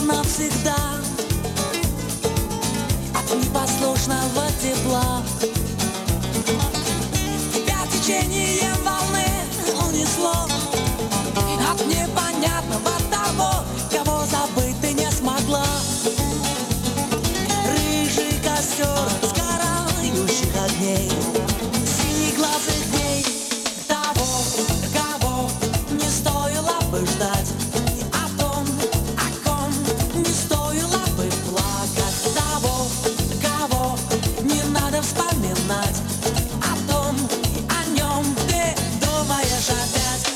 навсегда от непослушного тепла. Тебя течением волны унесло от непонятного того, кого забыть ты не смогла. Рыжий костер сгорающих огней, синеглазых дней, того, кого не стоило бы ждать, о том, о ком не стоило бы плакать, того, кого не надо вспоминать, о том, о нем ты думаешь опять.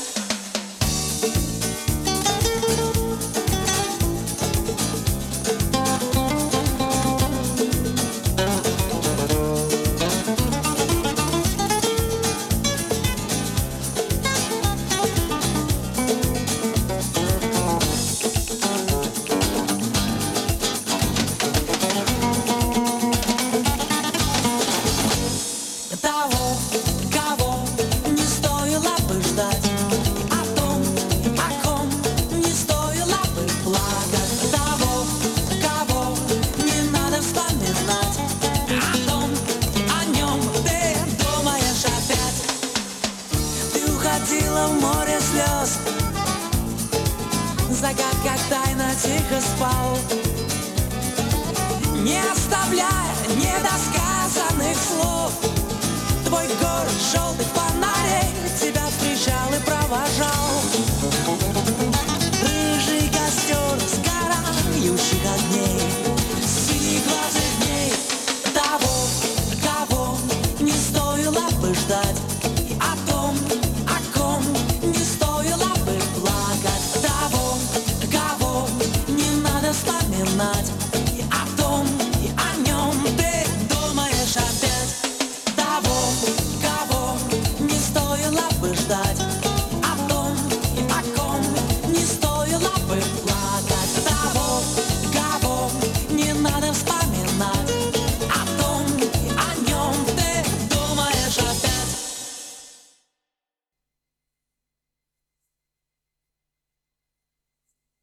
Того, кого не стоило бы ждать, о том, о ком не стоило бы плакать, того, кого не надо вспоминать, о том, о нем ты думаешь опять. Ты уходила в море слез, закат как тайна тихо спал, не оставляя недосказанных слов. Твой город желтых фонарей тебя встречал и провожал.